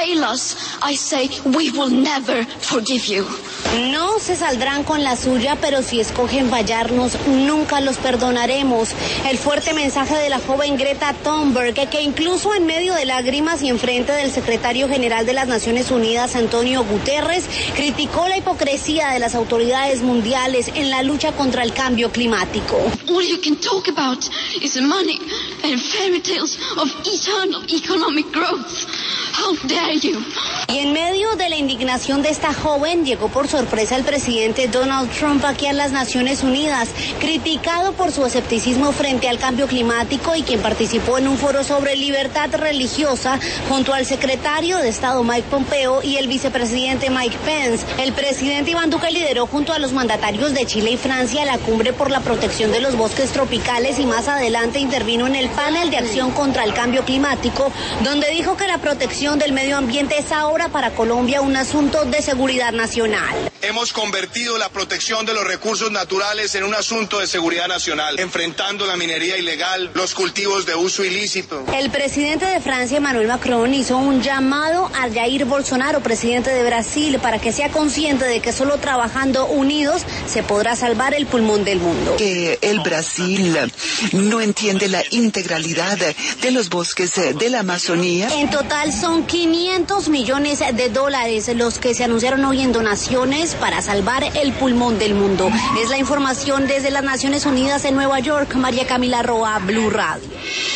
fail us, I say we will never forgive you. No se saldrán con la suya, pero si escogen fallarnos, nunca los perdonaremos. El fuerte mensaje de la joven Greta Thunberg, que incluso en medio de lágrimas y enfrente del secretario general de las Naciones Unidas, Antonio Guterres, criticó la hipocresía de las autoridades mundiales en la lucha contra el cambio climático. All you can talk about is money and fairy tales of eternal economic growth. How dare you? Y en medio de la indignación de esta joven, llegó por sorpresa el presidente Donald Trump aquí a las Naciones Unidas, criticado por su escepticismo frente al cambio climático y quien participó en un foro sobre libertad religiosa junto al secretario de Estado Mike Pompeo y el vicepresidente Mike Pence. El presidente Iván Duque lideró junto a los mandatarios de Chile y Francia la cumbre por la protección de los bosques tropicales y más adelante intervino en el panel de acción contra el cambio climático, donde dijo que la protección del medio ambiente es ahora para Colombia un asunto de seguridad nacional. Hemos convertido la protección de los recursos naturales en un asunto de seguridad nacional, enfrentando la minería ilegal, los cultivos de uso ilícito. El presidente de Francia, Emmanuel Macron, hizo un llamado a Jair Bolsonaro, presidente de Brasil, para que sea consciente de que solo trabajando unidos se podrá salvar el pulmón del mundo. Que el Brasil no entiende la integralidad de los bosques de la Amazonía. En total son 500 millones de dólares los que se anunciaron hoy en donaciones para salvar el pulmón del mundo. Es la información desde las Naciones Unidas en Nueva York. María Camila Roa, Blue Radio.